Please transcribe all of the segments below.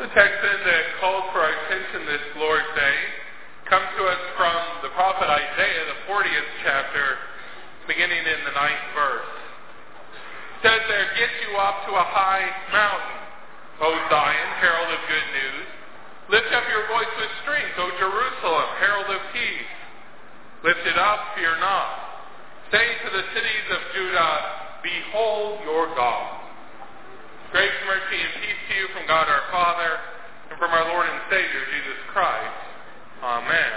The text then that calls for our attention this Lord's Day comes to us from the prophet Isaiah, the 40th chapter, beginning in the 9th verse. It says there, "Get you up to a high mountain, O Zion, herald of good news. Lift up your voice with strength, O Jerusalem, herald of peace. Lift it up, fear not. Say to the cities of Judah, behold your God." Grace, mercy, and peace to you from God our Father and from our Lord and Savior, Jesus Christ. Amen.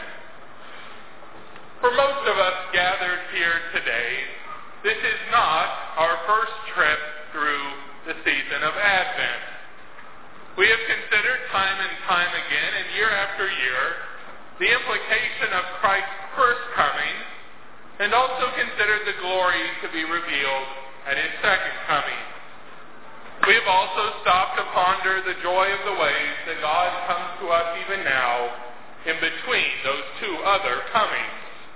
For most of us gathered here today, this is not our first trip through the season of Advent. We have considered time and time again, and year after year, the implication of Christ's first coming, and also considered the glory to be revealed at his second coming. We have also stopped to ponder the joy of the ways that God comes to us even now in between those two other comings.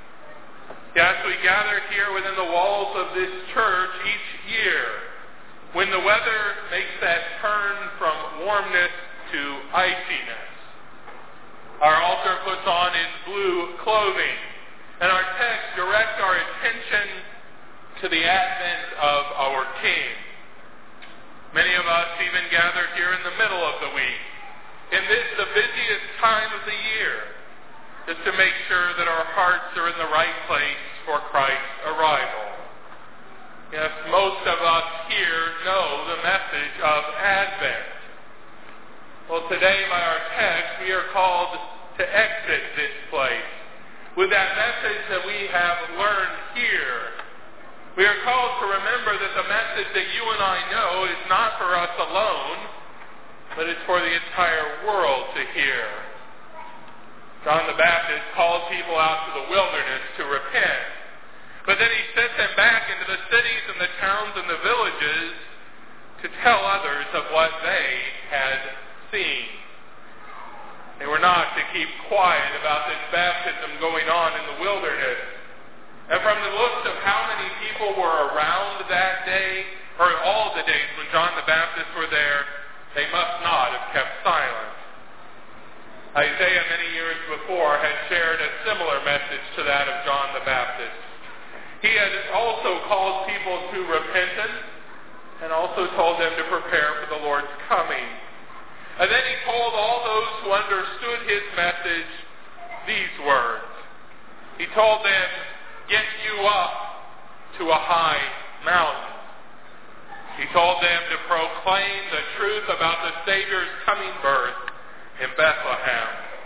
Yes, we gather here within the walls of this church each year when the weather makes that turn from warmness to iciness. Our altar puts on its blue clothing, and our text directs our attention to the advent of our King. Many of us even gather here in the middle of the week, in this, the busiest time of the year, just to make sure that our hearts are in the right place for Christ's arrival. Yes, most of us here know the message of Advent. Well, today by our text, we are called to exit this place with that message that we have learned here. We are called to remember that the message that you and I know is not for us alone, but it's for the entire world to hear. John the Baptist called people out to the wilderness to repent, but then he sent them back into the cities and the towns and the villages to tell others of what they had seen. They were not to keep quiet about this baptism going on in the wilderness. And from the looks of how many people were around that day, or all the days when John the Baptist were there, they must not have kept silent. Isaiah, many years before, had shared a similar message to that of John the Baptist. He had also called people to repentance and also told them to prepare for the Lord's coming. And then he told all those who understood his message these words. He told them, "Get you up to a high mountain." He told them to proclaim the truth about the Savior's coming birth in Bethlehem.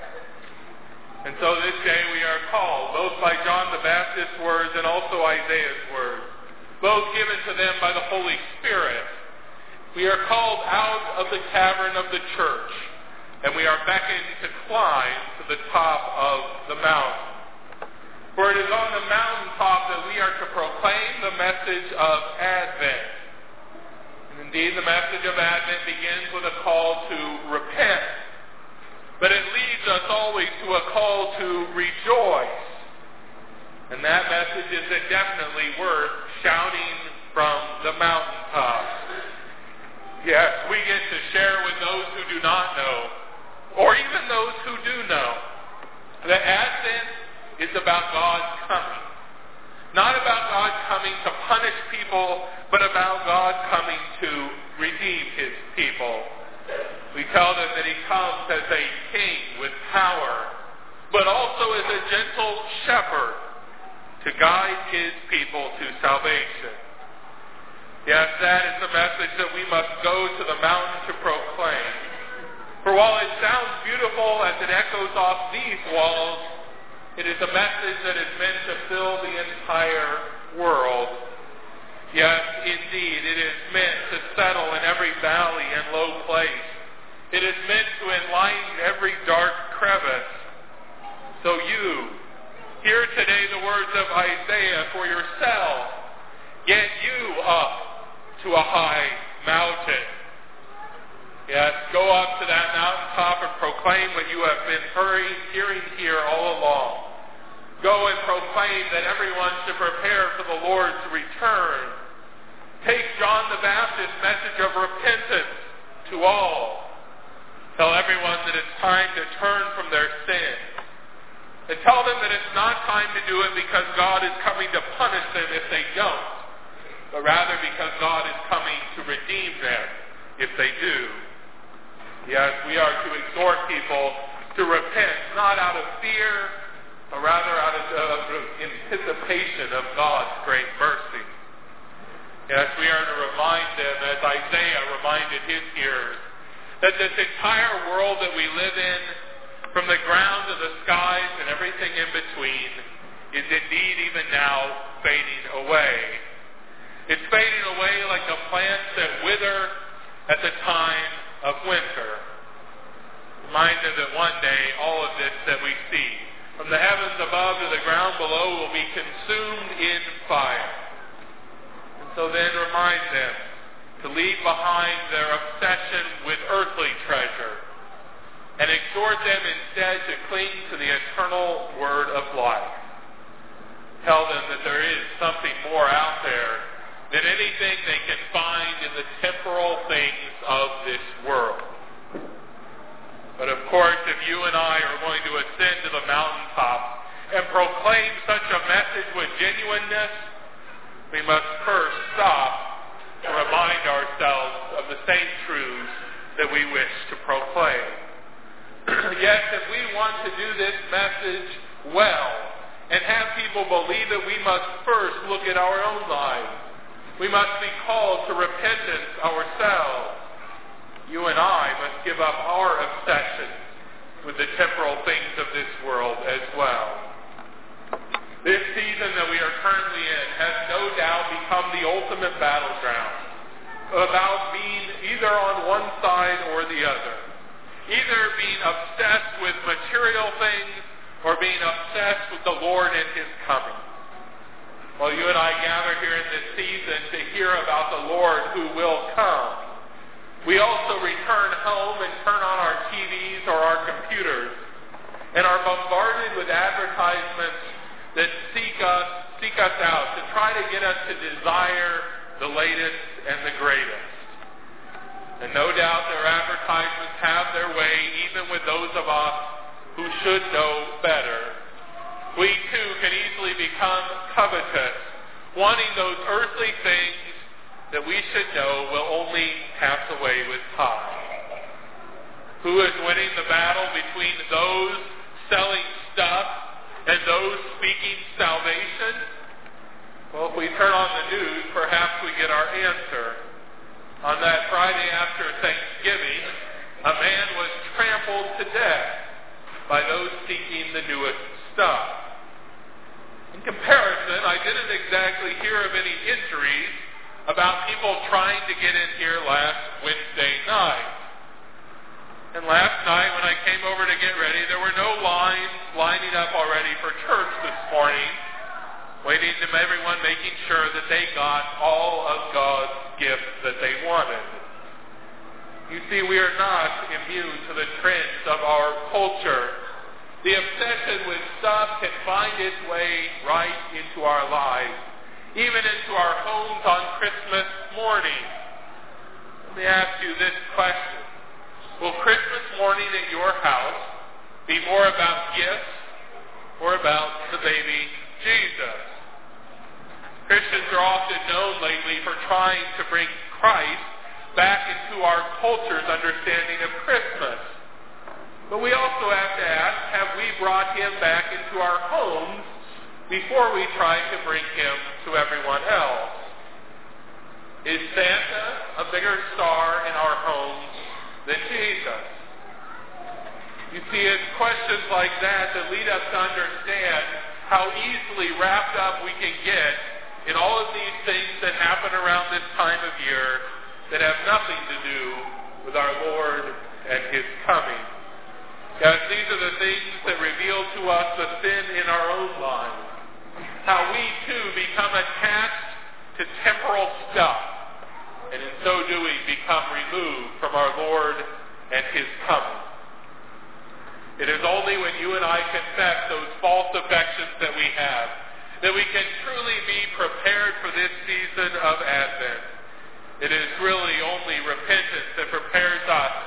And so this day we are called, both by John the Baptist's words and also Isaiah's words, both given to them by the Holy Spirit. We are called out of the cavern of the church, and we are beckoned to climb to the top of the mountain. For it is on the mountaintop that we are to proclaim the message of Advent. And indeed, the message of Advent begins with a call to repent. But it leads us always to a call to rejoice. And that message is definitely worth shouting from the mountaintops. Yes, we get to share with those who do not know, or even those who do know, that Advent is about God's coming. Not about God coming to punish people, but about God coming to redeem his people. We tell them that he comes as a king with power, but also as a gentle shepherd to guide his people to salvation. Yes, that is the message that we must go to the mountain to proclaim. For while it sounds beautiful as it echoes off these walls, it is a message that is meant to fill the entire world. Yes, indeed, it is meant to settle in every valley and low place. It is meant to enlighten every dark crevice. So you, hear today the words of Isaiah for yourself. Get you up to a high mountain. Yes, go up to that mountaintop and proclaim what you have been hearing here all along. Go and proclaim that everyone should prepare for the Lord's return. Take John the Baptist's message of repentance to all. Tell everyone that it's time to turn from their sin. And tell them that it's not time to do it because God is coming to punish them if they don't, but rather because God is coming to redeem them if they do. Yes, we are to exhort people to repent, not out of fear, but rather out of anticipation of God's great mercy. Yes, we are to remind them, as Isaiah reminded his hearers, that this entire world that we live in, from the ground to the skies and everything in between, is indeed even now fading away. It's fading away like the plants that wither at the time of winter. Remind them that one day all of this that we see, from the heavens above to the ground below, will be consumed in fire. And so then remind them to leave behind their obsession with earthly treasure and exhort them instead to cling to the eternal word of life. Tell them that there is something more out there than anything they can find in the temporal things of this world. But of course, if you and I are going to ascend to the mountaintop and proclaim such a message with genuineness, we must first stop to remind ourselves of the same truths that we wish to proclaim. Yes, if we want to do this message well and have people believe it, we must first look at our own lives. We must be called to repentance ourselves. You and I must give up our obsession with the temporal things of this world as well. This season that we are currently in has no doubt become the ultimate battleground about being either on one side or the other. Either being obsessed with material things or being obsessed with the Lord and His coming. While you and I gather here in this season to hear about the Lord who will come, we also return home and turn on our TVs or our computers and are bombarded with advertisements that seek us out to try to get us to desire the latest and the greatest. And no doubt their advertisements have their way even with those of us who should know better. We too can easily become covetous, wanting those earthly things that we should know will only pass away with time. Who is winning the battle between those selling stuff and those speaking salvation? Well, if we turn on the news, perhaps we get our answer. On that Friday after Thanksgiving, a man was trampled to death by those seeking the newest stuff. In comparison, I didn't exactly hear of any injuries about people trying to get in here last Wednesday night. And last night when I came over to get ready, there were no lines lining up already for church this morning, waiting to everyone making sure that they got all of God's gifts that they wanted. You see, we are not immune to the trends of our culture. The obsession with stuff can find its way right into our lives, even into our homes on Christmas morning. Let me ask you this question. Will Christmas morning at your house be more about gifts or about the baby Jesus? Christians are often known lately for trying to bring Christ back into our culture's understanding of Christmas. But we also have to ask, have we brought Him back into our homes before we try to bring Him to everyone else? Is Santa a bigger star in our homes than Jesus? You see, it's questions like that that lead us to understand how easily wrapped up we can get in all of these things that happen around this time of year that have nothing to do with our Lord and His coming. Guys, these are the things that reveal to us the sin in our own lives. How we too become attached to temporal stuff, and in so doing become removed from our Lord and His coming. It is only when you and I confess those false affections that we have that we can truly be prepared for this season of Advent. It is really only repentance that prepares us to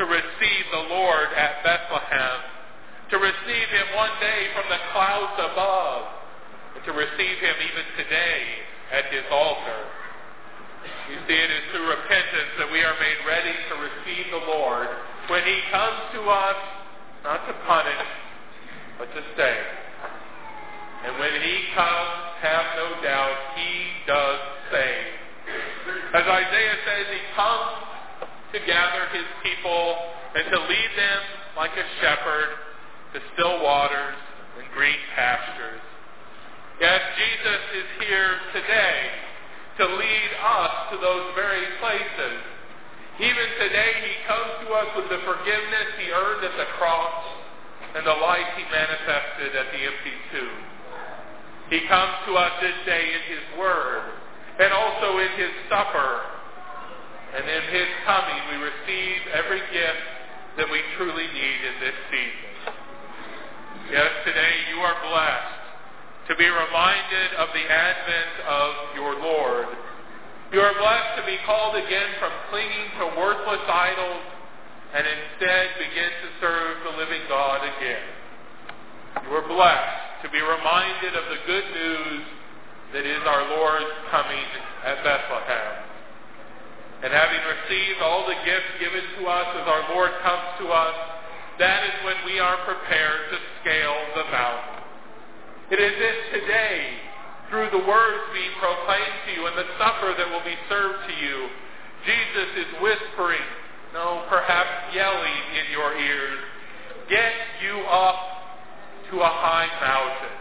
to receive the Lord at Bethlehem, to receive him one day from the clouds above, and to receive him even today at his altar. You see, it is through repentance that we are made ready to receive the Lord when he comes to us, not to punish, but to save. And when he comes, have no doubt, he does save. As Isaiah says, he comes to gather his people and to lead them like a shepherd to still waters and green pastures. Yes, Jesus is here today to lead us to those very places. Even today, he comes to us with the forgiveness he earned at the cross and the life he manifested at the empty tomb. He comes to us this day in his word and also in his supper. And in his coming, we receive every gift that we truly need in this season. Yes, today you are blessed to be reminded of the advent of your Lord. You are blessed to be called again from clinging to worthless idols and instead begin to serve the living God again. You are blessed to be reminded of the good news that is our Lord's coming at Bethlehem. And having received all the gifts given to us as our Lord comes to us, that is when we are prepared to scale the mountain. It is this today, through the words being proclaimed to you and the supper that will be served to you, Jesus is whispering, no, perhaps yelling in your ears, get you up to a high mountain.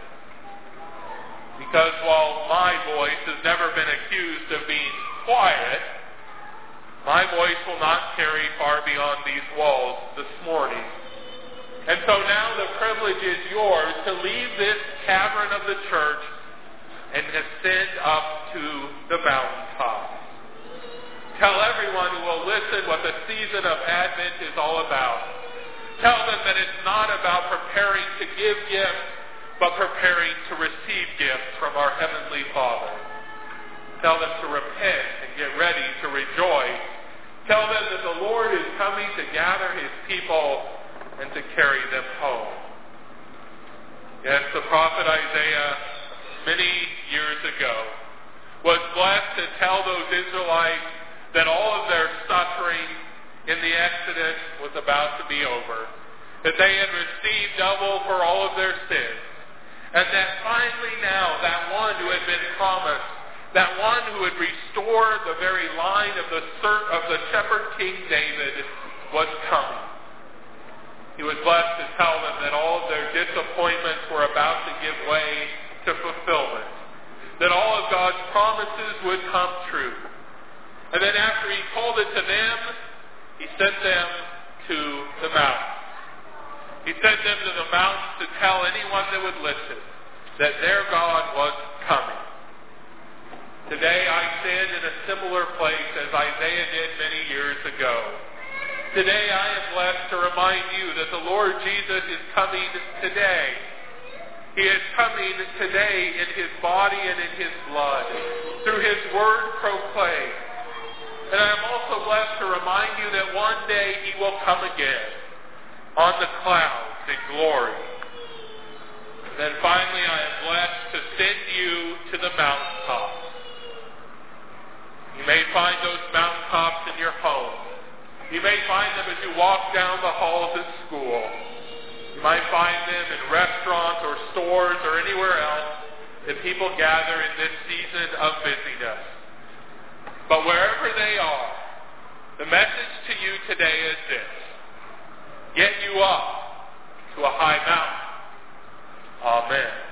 Because while my voice has never been accused of being quiet, my voice will not carry far beyond these walls this morning. And so now the privilege is yours to leave this cavern of the church and ascend up to the mountaintop. Tell everyone who will listen what the season of Advent is all about. Tell them that it's not about preparing to give gifts, but preparing to receive gifts from our Heavenly Father. Tell them to repent and get ready to rejoice. Tell them that the Lord is coming to gather his people and to carry them home. Yes, the prophet Isaiah, many years ago, was blessed to tell those Israelites that all of their suffering in the Exodus was about to be over, that they had received double for all of their sins, and that finally now that one who had been promised, that one who would restore the very line of the shepherd king David was coming. He was blessed to tell them that all of their disappointments were about to give way to fulfillment, that all of God's promises would come true. And then after he told it to them, he sent them to the mountains. He sent them to the mountains to tell anyone that would listen that their God was coming. Today I stand in a similar place as Isaiah did many years ago. Today I am blessed to remind you that the Lord Jesus is coming today. He is coming today in his body and in his blood, through his word proclaimed. And I am also blessed to remind you that one day he will come again on the clouds in glory. And then finally I am blessed to send you to the mountaintops. You may find those mountaintops in your home. You may find them as you walk down the halls at school. You might find them in restaurants or stores or anywhere else that people gather in this season of busyness. But wherever they are, the message to you today is this: get you up to a high mountain. Amen.